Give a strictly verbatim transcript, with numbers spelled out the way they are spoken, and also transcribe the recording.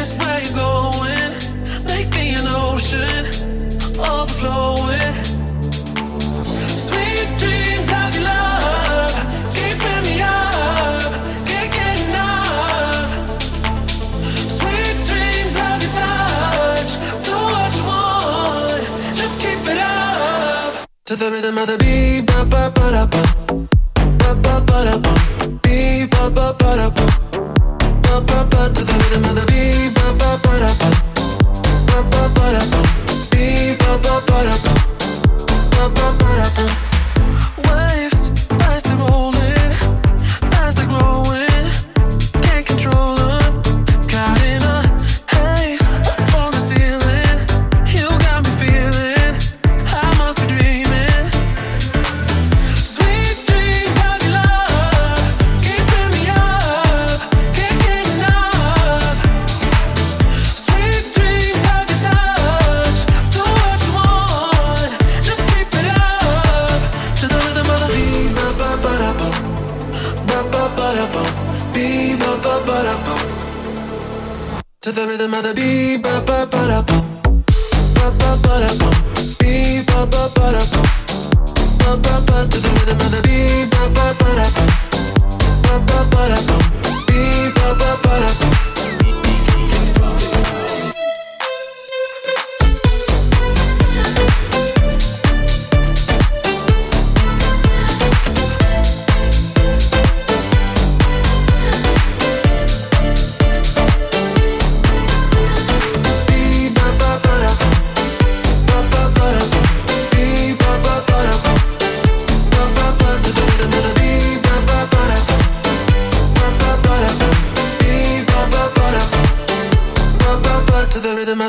this where you're going. Make me an ocean, overflowing. Sweet dreams of your love, keeping me up, can't get enough. Sweet dreams of your touch, do what you want, just keep it up. To the rhythm of the beat, ba ba ba da ba, ba ba ba da ba, beat ba ba ba da ba, ba ba ba. To the rhythm of the beat, ba ba ba da ba, ba ba ba da ba, beat ba ba ba da ba, ba ba ba da ba. Waves as they're rolling, as they're growing, can't control them. Caught in a haze up on the ceiling, you got me feeling I must be dreaming. Sweet dreams of your love, keeping me up, can't get enough. Sweet dreams of your touch, do what you want, just keep it up. To the rhythm of the beat, ba ba ba da ba, ba ba ba da ba, beat ba ba ba da ba. To the rhythm of the beat, ba ba ba da ba, ba ba ba da ba, beat ba ba ba da ba, ba ba ba. To the rhythm of the beat, ba ba ba da ba, ba ba ba da ba, beat ba ba ba da ba. To the rhythm of